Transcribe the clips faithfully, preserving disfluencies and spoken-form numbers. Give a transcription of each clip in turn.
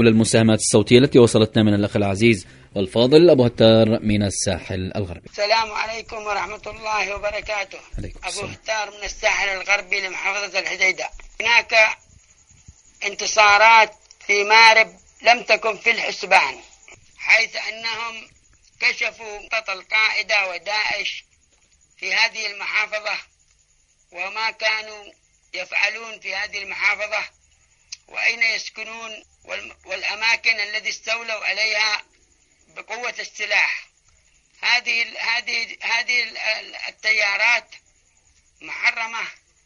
حول المساهمات الصوتية التي وصلتنا من الأخ العزيز والفاضل أبو هتار من الساحل الغربي. السلام عليكم ورحمة الله وبركاته. أبو هتار من الساحل الغربي لمحافظة الحديدة. هناك انتصارات في مارب لم تكن في الحسبان، حيث أنهم كشفوا خطط القاعدة وداعش في هذه المحافظة وما كانوا يفعلون في هذه المحافظة وأين يسكنون والأماكن التي استولوا عليها بقوة السلاح. هذه هذه هذه التيارات محرمة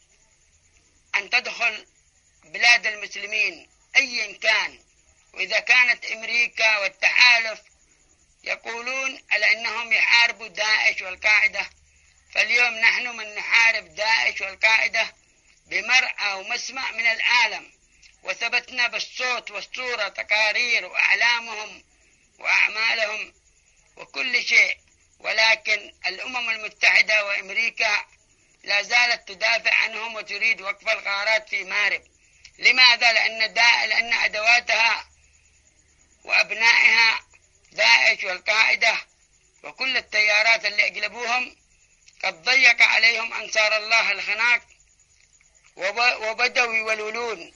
أن تدخل بلاد المسلمين أيا كان، وإذا كانت أمريكا والتحالف يقولون على أنهم يحاربوا داعش والقاعدة، فاليوم نحن من نحارب داعش والقاعدة بمرأى ومسمع من العالم، وثبتنا بالصوت والصورة تقارير وأعلامهم وأعمالهم وكل شيء، ولكن الأمم المتحدة وأمريكا لا زالت تدافع عنهم وتريد وقف الغارات في مارب. لماذا؟ لأن دا... لأن أدواتها وأبنائها داعش والقاعدة وكل التيارات اللي أقلبوهم قد ضيق عليهم أنصار الله الخناق وب... وبدوا يولولون.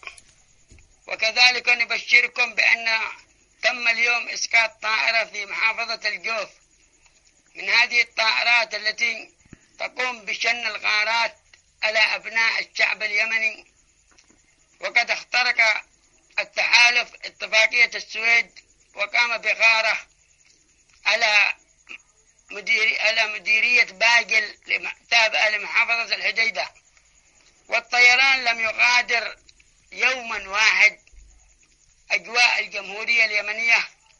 وكذلك نبشركم بأن تم اليوم إسقاط طائرة في محافظة الجوف من هذه الطائرات التي تقوم بشن الغارات على أبناء الشعب اليمني. وقد اخترق التحالف اتفاقية السويد وقام بغارة على مدير على مديرية باقل تابعة لمحافظة الحديدة، والطيران لم يغادر يوما واحد أجواء الجمهورية اليمنية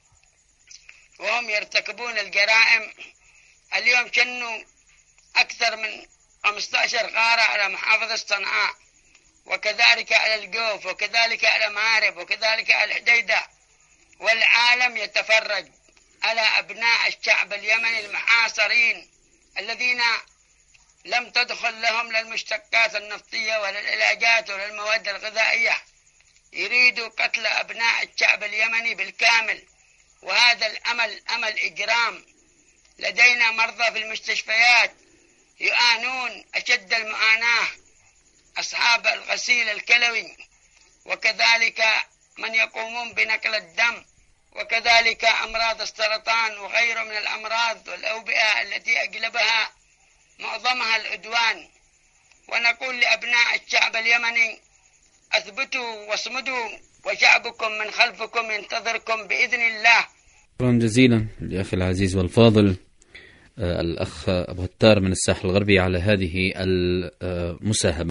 وهم يرتكبون الجرائم. اليوم شنوا أكثر من خمسة عشر غارة على محافظة صنعاء، وكذلك على الجوف، وكذلك على مارب، وكذلك على الحديدة، والعالم يتفرج على أبناء الشعب اليمني المحاصرين الذين لم تدخل لهم للمشتقات النفطية ولا العلاجات ولا المواد الغذائية. يريدوا قتل أبناء الشعب اليمني بالكامل، وهذا الأمل أمل إجرام. لدينا مرضى في المستشفيات يعانون أشد المعاناة، أصحاب الغسيل الكلوي، وكذلك من يقومون بنقل الدم، وكذلك أمراض السرطان وغيره من الأمراض والأوبئة التي أقلبها معظمها العدوان. ونقول لأبناء الشعب اليمني أثبتوا واصمدوا، وشعبكم من خلفكم ينتظركم بإذن الله. شكرا جزيلا لأخي العزيز والفاضل الأخ أبو هتار من الساحل الغربي على هذه المساهمة.